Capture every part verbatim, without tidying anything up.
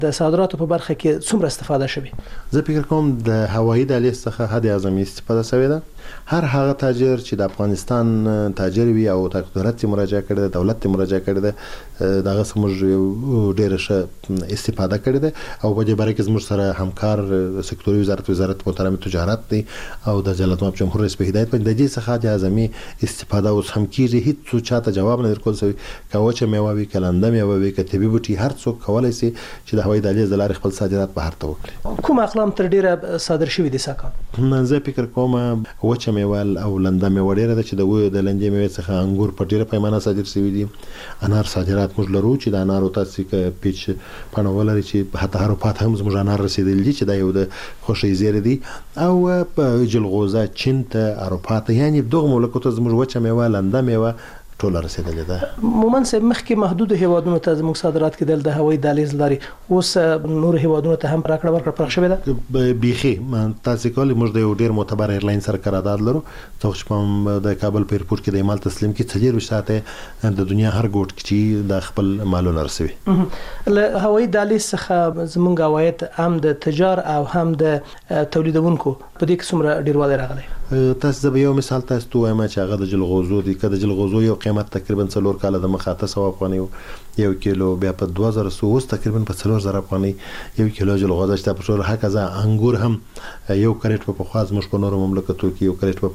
د صادراتو په برخه کې څومره استفاده شوه؟ زه فکر کوم د هوایي دهلیز څخه حد اعظمي استفاده شوې ده. هر هغه تاجر چې د افغانستان تاجر وي او دولت مراجعه کړي ده دولت مراجعه کړي ده دغه سمج ډېر ښه استفاده کړي ده او په دې باره کې زموږ سره همکار سکتوري وزارت وزارت محترم تجارت دی او د جلالت مآب جمهور رئیس په هدایت باندې د دې څخه د اعظمي استفاده اوس هم کیږي. هیڅ څو چاته جواب نه ورکول شوی کوچه میوه وي کلنده میوه وي کتبي بوټي هر څوک کولای شي چې د هوایي دهلیز د لارې خپل صادرات بهر ته وکړي. کوم اقلام تر ډیره صادر شوي دي ساکان؟ زه فکر کوم وچه میوه او لنده میوه ډیره ده چې د و د لندې میوې څخه انګور په ډیره پیمانه صادر شوي دي. انار صادرات موږ لرو چې د انارو تاسو کې پیچ پاڼه ولري چې حتی هر پات هم زموږ انار رسیدلی دي چې دا یو د خوشي زیری دي او په جلغوزه چین ته اروپا ته یعنی دغه مملکت زموږ وچه میوه لنده میوه ټول رسیدلې ده. مومن صاحب مخکې محدود هیوادونو ته زموږ صادرات کېدل د هوایي دهلیز لري اوس نور هیوادونو ته هم راکړه ورکړه پراخ شوې ده. بیخي تاسو کولی موږ د یو ډیر معتبر ایرلاین سره قرارداد لرو چې په د کابل په ایرپورټ کې د مال تسلیم کې څلور ساعته د دنیا هر ګوټ کې د خپل مالونه رسوي. له هوایي دهلیز څخه زموږ عواید هم د تجار او هم د تولیدونکو په دې کې څومره ډیروالی راغلی؟ تاسو د یو مثال تاسو ته وایم چې هغه د جلغوزو دی کده جلغوزو یو قیمت تقریبا څلور کاله د مخه تاسو افغاني یو کیلو بیا په دوه زره اوس تقریبا په څلور زره افغاني یو کیلو جلغوزه چې په ټول هکذا انګور هم یو کریټ په خواز مش په نورو مملکتو کې یو کریټ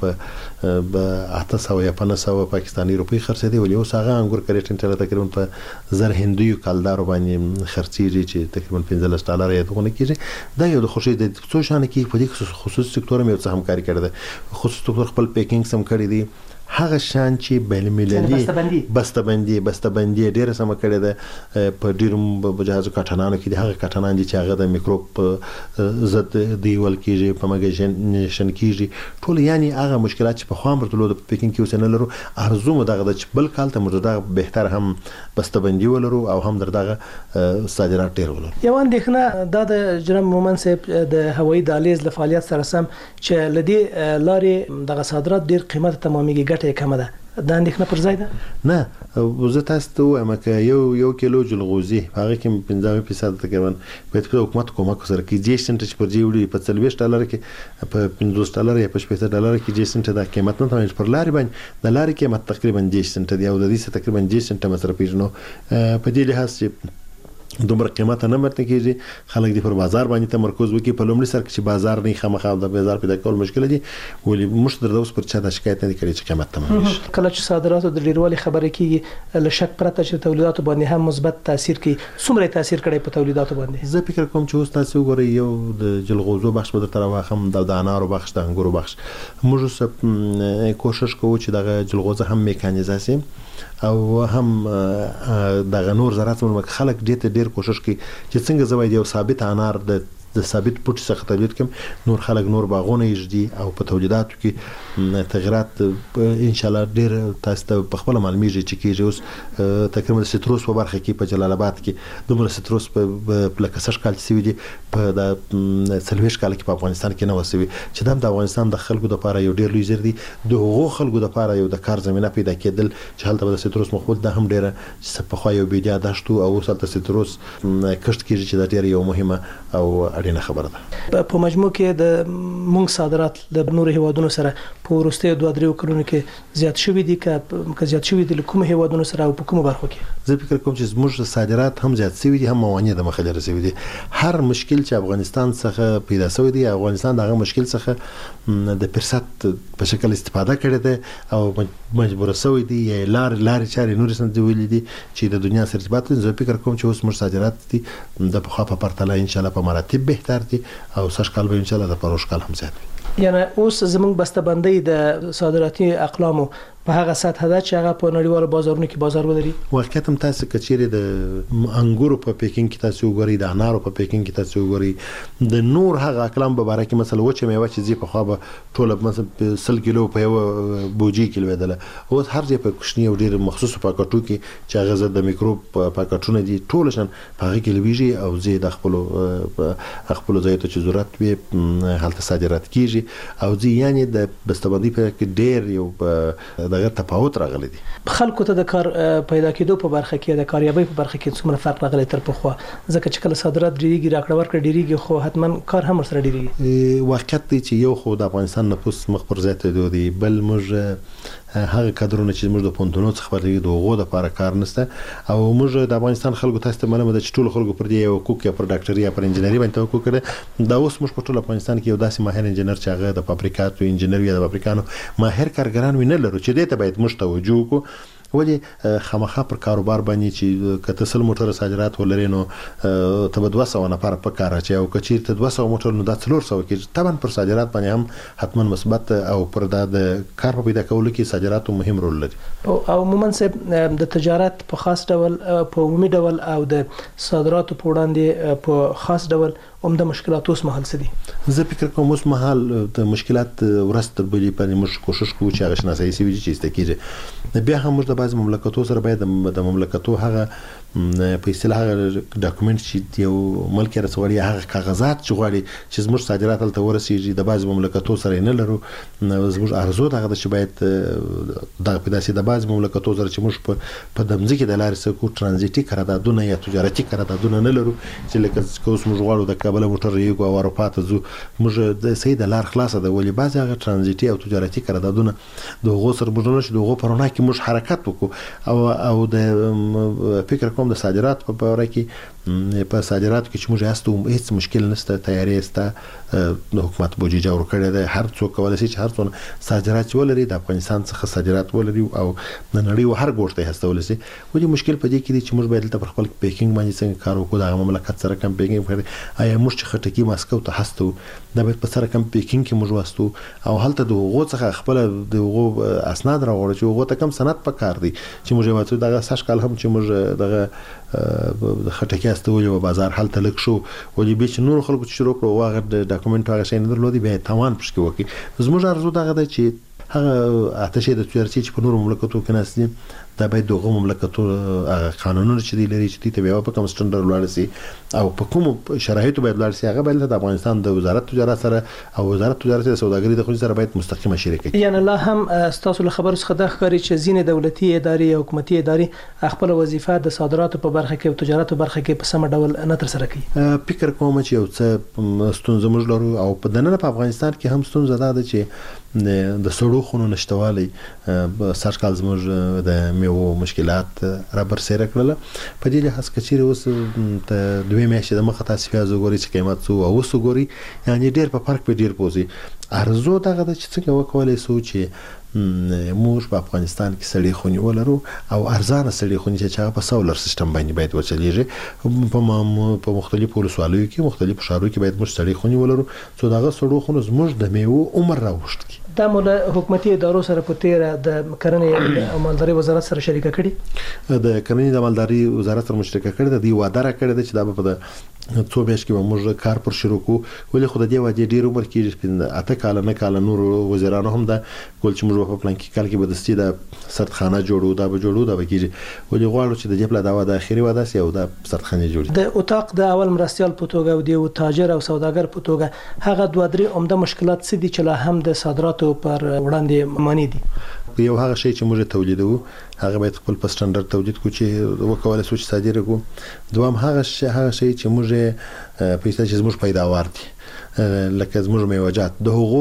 په اته سوه یا پنځه سوه پاکستاني روپی خرڅ دی ولې اوس هغه انګور کریټ انټر تقریبا په زر هندي کالدار باندې خرڅيږي چې تقریبا پنځلس ډالر یې دغه کېږي. دا یو د خوشي د څو شان کې په دې خصوصي سکتور مې څه همکاري کړې ده. خصوصي سکتور خپل پیکینګ سم کړی دی هغه شان چې بین المللي بسته‌بندي بسته‌بندي ډیره سم کړی ده په ډیرو جهازو کټانانو کې هغه کټانان چې هغه د میکروب ضد دیول کېږي په مګژن کېږي ټول یعنی هغه مشکلات چې په خام ورتلو د پیکینګ کې وسنه لرو ارزو مو دغه د بل کال ته مو دغه بهتر هم بسته‌بندي ولرو او هم دغه صادرات ډیر ولرو. یو اندېښنه دا د جناب مومن صاحب د هوایي دهلیز له فعالیت سره سم چې لدی لارې دغه صادرات ډیر قیمت تمامېږي ګټه کمه ده. دا اندېښنه پر ځای ده؟ نه زه تاسو ته وایم چې یو یو کیلو جلغوزي هغه کې پنځه فیصد تقریبا په حکومت کومک سره کې جې سنت چې پر جوړي په څلوېښت ډالر کې په پنځوس ډالر یا په شپږ ډالر کې جې سنت د قیمت نه تمام پر لارې باندې د لارې قیمت تقریبا جې سنت دی او د دې تقریبا جې سنت مصرف نو په دې لحاظ چې دومره قیمت نه مرته کېږي خلک د پر بازار باندې تمرکز وکړي په لومړي سر کې چې بازار نه خامخا د بازار پیدا کول مشکل دي ولې مشتری د اوس پر چا د شکایت نه کوي چې قیمت تمام شي. کله چې صادراتو د ډیروالي خبره کیږي له شک پرته چې تولیداتو باندې هم مثبت تاثیر کوي څومره تاثیر کړي په تولیداتو باندې؟ زه فکر کوم چې اوس تاسو وګورئ یو د جلغوزو بخش به تر واخم د انارو بخش د انګورو بخش موږ سه کوشش کوو چې دغه جلغوزه هم میکانیزاسي او هم دغه نور زراعت ملک خلک ډېر ډېر کوشش کوي چې څنګه زوی دی او ثابت انار د د ثابت پټ څخه تولید کوم نور خلک نور باغونه یږدي او په تولیداتو کې تغیرات ان شاء الله ډېر تاسو ته په خپل معلومیږي چې کېږي. اوس تقریبا سټروس په برخه کې په جلال آباد کې دومره سټروس په پلکسش کال سوي دي په د سلويش کال کې په افغانستان کې نه وسوي چې د افغانستان د خلکو لپاره یو ډېر لوی زر دي د هغو خلکو لپاره یو د کار زمينه پیدا کېدل چې هلته د سټروس مخول د هم ډېر په خو یو بيدیا داشتو او وسلته سټروس کشت کېږي چې د ډېر یو مهمه او اړینه خبره ده. په مجموع کې د مونږ صادرات د نور هیوادونو سره په ورستیو دوه درې کلونو کې زیات شوي دي که زیات شوي دي کوم هیوادونو سره او په کومو برخو کې؟ زه فکر کوم چې زموږ صادرات هم زیات شوي دي هم موانع د مخه لري شوي دي. هر مشکل چې افغانستان څخه پیدا شوی دی افغانستان دغه مشکل څخه د فرصت په شکل استفاده کړي دي او مجبور شوی دی لار لار چاري نور سم دی ویل دي چې د دنیا سره ارتباط لري. زه فکر کوم چې اوس موږ صادرات دي د په خوا په پرتله ان شاء الله په مراتب بهتر دي او سږ کال به ان شاء الله د پروش کال هم زیات وي. یعنی اوس زموږ بسته‌بندي د صادراتي اقلامو په هغه سطح ده چې هغه په نړیوالو بازارونو کې بازار ولري. واقعیت هم تاسو کچېره د انګورو په پیکینګ کې تاسو وګورئ د انارو په پیکینګ کې تاسو وګورئ د نور هغه اقلام په اړه کې مثلا وچه میوه چې زی په خوا به ټول مثلا سل کیلو په یو بوجي کې لویدله او هر ځای په کوشنی او ډیر مخصوص پاکټو کې چې هغه زده د میکروب پاکټونه دي ټول شان په هغه کې لویږي او زی د خپل خپل ځای ته چې ضرورت وي حالت صادرات کیږي او زی یعنی د بسته‌بندي په کې ډیر یو دغه تفاوت راغلی دی. خلکو ته د کار پیدا کېدو په برخه کې د کاریابۍ په برخه کې څومره فرق راغلی تر پخوا؟ ځکه چې کله صادرات ډیریږي راکړه ورکړه ډیریږي خو حتما کار هم سره ډیریږي. واقعیت دی چې یو خو د افغانستان نفوس مخ پر زیاتېدو دی، بل موږ هغه کادرونه چې موږ د پونتونو څخه خبرېږو د هغو دپاره کار نشته او موږ د افغانستان خلکو تاسو ته معلومه ده چې ټولو خلکو پر دې یو حقوق یا پر ډاکټري یا پر انجینري باندې توقع کړی. دا اوس موږ په ټول افغانستان کې یو داسې ماهر انجینر چې هغه د فابریکاتو انجینر یا د فابریکانو ماهر کارګران وي نه لرو چې دې ته باید موږ توجه وکړو. ولې خامخا پر کاروبار باندې چې کته سل موټر صادرات ولري نو ته به دوه سوه نفر په کار اچي او کچیر ته دوه سوه موټر نو دا څلور سوه کې طبعا پر صادرات باندې هم حتما مثبت او پر د کار په پیدا کولو کې صادرات مهم رول لري. او عموما د تجارت په خاص ډول په عمومي ډول او د صادراتو په وړاندې په خاص ډول هم د مشکلاتو اوس مهال څه دي؟ زه فکر کوم اوس مهال د مشکلات ورسته بلې په موږ کوشش کوو چې هغه شناسایي سوي چې استکیږي. بیا هم موږ د بعض مملکتو سره باید د مملکتو هغه په اصطلاح هغه ډاکومنت چې یو ملک رسولي هغه کاغذات چې غواړي چې زموږ صادرات ته ورسیږي د بعض مملکتو سره نه لرو. زموږ ارزو دغه چې باید د پیداسي د بعض مملکتو سره چې موږ په د مځکې د لارې سره کو ترانزیتي قراردادونه یا تجارتي قراردادونه نه لرو چې لکه اوس موږ غواړو د کابل موټر یو او اروپا ته ځو موږ د سید لار خلاصه ده ولې بعض هغه ترانزیتي او تجارتي قراردادونه د هغو سره موږ نشو د هغو پرونه کې موږ حرکت وکړو او او د فکر کوم د صادرات په اړه کې په صادراتو کې چې موږ هستو هیڅ مشکل نشته، تیاری سته، د حکومت بودجه جوړ کړی دی، هر څوک کولای شي چې هر څونه صادرات ولري د افغانستان څخه صادرات ولري او د نړۍ هر ګوټ ته هستولی شي. ولې مشکل په دې کې دی چې موږ باید په خپل پیکینګ باندې څنګه کار وکړو، د مملکت سره کم پیکینګ وکړو. آیا موږ چې خټکی ماسکو ته هستو دا باید په سره کم پیکینګ کې موږ واستو او هلته د هغو څخه خپل د هغو اسناد راوړو چې هغو ته کم سند پکار دی چې موږ واڅو دغه سږ کال هم چې موږ دغه د خټکی استولې و بازار حالت لک شو ولې به چې نور خلکو چې شروع کړو واغه د ډاکومنت هغه شي نه درلودي به تمام پښکې وکي. زموږ ارزو دغه د چې هغه آتشه د تجارت چې په نور مملکتو کې نسلي دا باید دغه مملکتو قانونونه چې دی لري چې تی بیا په کوم سټنډرډ ولاړ سي او په کوم شرایطو باید ولاړ سي هغه باید د افغانستان د وزارت تجارت سره او وزارت تجارت او سوداګري د خو سره باید مستقیمه شریکه. یعنی الله هم تاسو له خبرو څخه د ښکاری چې ځینې دولتي ادارې او حکومتي ادارې خپل وظیفه د صادراتو په برخه کې او تجارت په برخه کې په سم ډول نه تر سره کوي. فکر کوم چې یو څه ستونزه موږ لرو او په دننه په افغانستان کې هم ستونزه ده چې د سړو خونو نشټوالي سرکال زموږ د میوو مشکلات را برسېره کړل. په دې لحاظ کې چې اوس ته دوه میاشتې د مخه تاسو پیاز وګورئ چې قیمت څو او اوس وګورئ یعنی ډېر په فرق په ډېر پوزي. ارزو دغه د چې څنګه وکولای سو چې موږ په افغانستان کې سړې خونې ولرو او ارزانه سړې خونې چې هغه په سولر سیستم باندې باید وچلیږي. په په مختلفو ولسوالیو کې مختلفو ښارونو کې باید موږ سړې خونې ولرو څو دغه سړو خونو زموږ د میوو عمر راوښت کی. دا موږ حکومتي ادارو سره په تیر د کرنې او مالداري وزارت سره شریک کړي د کرنې د مالداري وزارت سره مشترک کړي د دې وعده را کړی چې دا په د څو میاشتې کې موږ کار پر شروع کوو. ولې خو د دې وجه ډیر عمر کې اته کال نه کال نور وزیرانو هم دا کول چې موږ په پلان کې کال کې به د ستې د سرتخانه جوړو دا به جوړو دا به کېږي. ولې غواړو چې د دې په داوا د اخیری وعده سي او دا سرتخانه جوړي. د اتاق د اول مرستيال په توګه او د تاجر او سوداګر په توګه هغه دوه درې عمده مشکلات څه دي چې لا هم د صادراتو پر وړاندې مانی دي؟ یو هغه شی چې موږ تولیدوو هغه باید خپل په سټنډرډ تولید کو چې وکولای شو چې صادره کو. دوام هغه شی هغه شی چې موږ په اساس چې موږ پیداوار دي لکه زموږ میوجات د هغو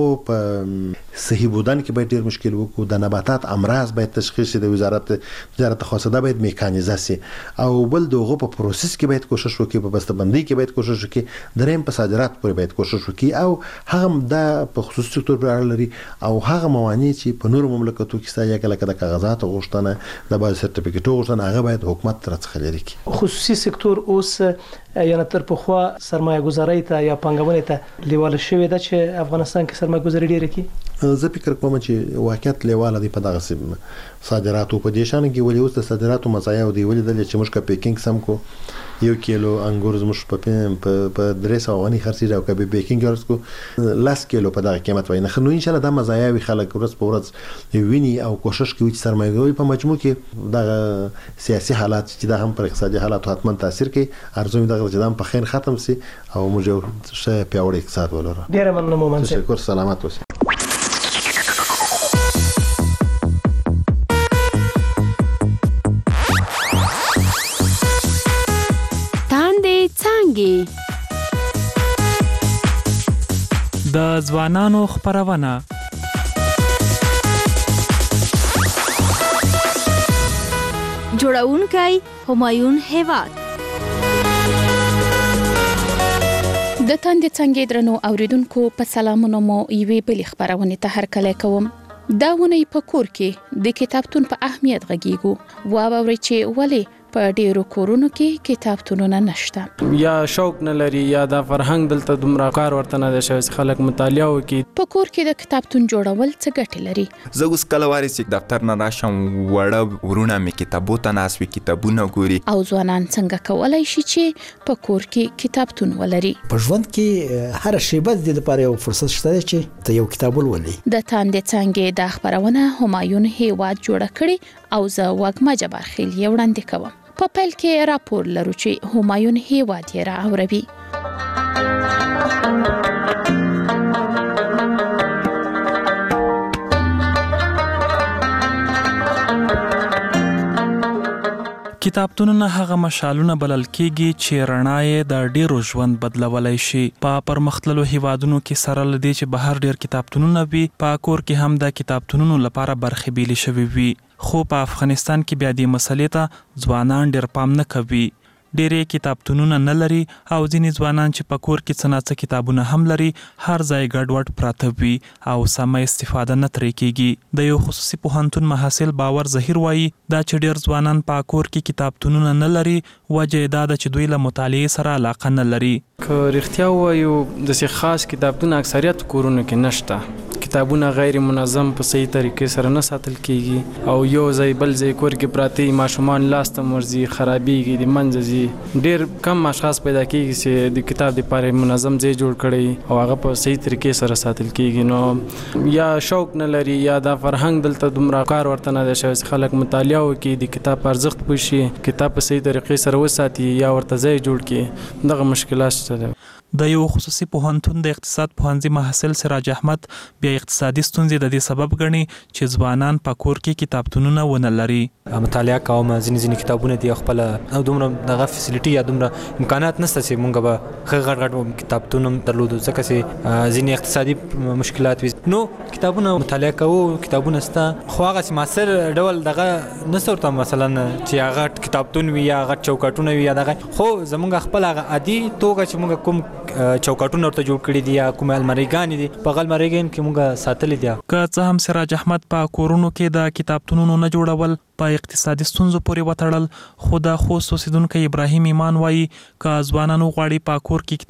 په صحیح بودن کې باید ډیر مشکل وکړو. د نباتات امراض باید تشخیص شي، د وزارت وزارت خاصه ده باید میکانیزه شي او بل دغه په پروسس کې باید کوشش وکړي، په بسته‌بندي کې باید کوشش وکړي، دریم په صادرات پورې باید کوشش وکړي او هغه د په خصوصي سکتور پر اړه لري او هغه موانع چې په نورو مملکتو کې ستاسو کله کله کاغذات غوښتنه د باز سرټیفیکټ غوښتنه هغه باید حکومت ترڅخه لري کی. خصوصي سکتور اوس یا تر پخوا سرمایه گذاري ته یا پنګونې ته لیواله شوې ده چې افغانستان کې سرمایه گذاري ډیره کی. زه فکر کوم چې واقعیت لیواله دی په دغه صادراتو په دې شان کې. ولې اوس د صادراتو مزایا او دی ولې د چې موږ کا پیکینګ سم کو یو کیلو انګور زموږ په په درې سوه غني خرڅي او کبي پیکینګ ورسکو لاس کیلو په دغه قیمت وای نه. نو ان شاء الله دا مزایا وی خلک ورځ په ورځ ویني او کوشش کوي چې سرمایه گذاري په مجموع کې دغه سیاسي حالات چې دا هم پر اقتصادي حالات حتما تاثیر کوي. ارزو دغه چې دا په خیر ختم سي او موږ یو ښه پیاوړی اقتصاد ولرو. ډیر مننه. مومن تشکر، سلامت اوسئ. د ځوانانو خپرونه. جوړونکی همایون هیواد. د تاندې څنګه درنو اوریدونکو په سلامونو مو یوې بلې خبرونه ته هرکلی کوم. دا ونی په کور کې د کتابتون په اهمیت غږیږو. واورئ چې ولې په ډیرو کورونو کې کتابتونونه نشته، یا شوق نه لري یا د فرهنګ دلته دومره کار ورته نه دی شوی چې خلک مطالعه وکړي. په کور کې د کتابتون جوړول څه ګټې لري؟ زه اوس کله وارې چې دفتر نه راشم وړه ورونه مې کتابو ته ناست وي، کتابونه ګوري. او ځوانان څنګه کولی شي چې په کور کې کتابتون ولري؟ په ژوند کې هر شیبه د لپاره یو فرصت شته چې ته یو کتاب ولولې. د تاندې څنګه د خبرونه همایون هیواد جوړ کړي او زه وګما جبار خیل یې وړاندې کوم. په پیل کې راپور لرو چې همایون هیواد یې راوړي. کتابتونونه هغه مشالونه بلل کېږي چې رڼا یې د ډیرو ژوند بدلولای شي. په پرمختللو هیوادونو کې سره لدی چې بهر ډیر کتابتونونه وي، په کور کې هم د کتابتونونو لپاره برخې بیلې شوي وي. خو په افغانستان کې بیا دې مسلې ته ځوانان ډیر پام نه کوي. ډېرې کتابتونونه نه لري او ځینې ځوانان چې په کور کې څه نه څه کتابونه هم لري هر ځای ګډوډ پراته وي او سمه استفاده نه ترې کېږي. د یو خصوصي پوهنتون محصل باور ظهیر وایي دا چې ډېر ځوانان په کور کې کتابتونونه نه لري وجه یې دا ده چې دوی له مطالعې سره علاقه نه لري. که رښتیا ووایو داسې خاص کتابتون اکثریت کورونو کې نشته. کتابونه غیر منظم په صحیح طریقې سره نه ساتل کیږي او یو ځای بل ځای کور کې پراته ماشومان لاس ته ورځي، خرابېږي، د منځه ځي. ډېر کم اشخاص پیدا کیږي چې د کتاب لپاره منظم ځای جوړ کړي او هغه په صحیح طریقې سره ساتل کیږي. نو یا شوق نه لري یا د فرهنګ دلته دومره کار ورته نه دی شوی چې خلک مطالعه وکړي، د کتاب په ارزښت پوه شي، کتاب په صحیح طریقې سره وساتي یا ورته ځای جوړ کړي. دغه مشکلات شته. د یو خصوصي پوهنتون د اقتصاد پوهنځي محصل سراج احمد بیا اقتصادي ستونزې د دې سبب ګڼي چې ځوانان په کور کې کتابتونونه ونه لري. مطالعه کوم ځینې ځینې کتابونه دي خپل او دومره دغه فیسیلیټي یا دومره امکانات نشته چې مونږ به ښه غټ غټ کتابتون درلودو ځکه چې ځینې اقتصادي مشکلات وي. نو کتابونه مطالعه کوو، کتابونه شته خو هغه چې معاصر ډول دغه نشته ورته مثلا چې هغه کتابتون وي یا هغه چوکاټونه وي یا دغه، خو زمونږ خپل هغه عادي توګه چې مونږ کوم چوکاټونه ورته جوړ کړي دي یا کوم الماریګانې دي په غل مریګین کې مونږ ساتلې دي. که څه هم سراج احمد په کورونو کې د کتابتونونو نه جوړول په اقتصادي ستونزو پورې وتړل، خو د خوست اوسیدونکی ابراهیم ایمان وایي که ځوانانو غواړي په کور کې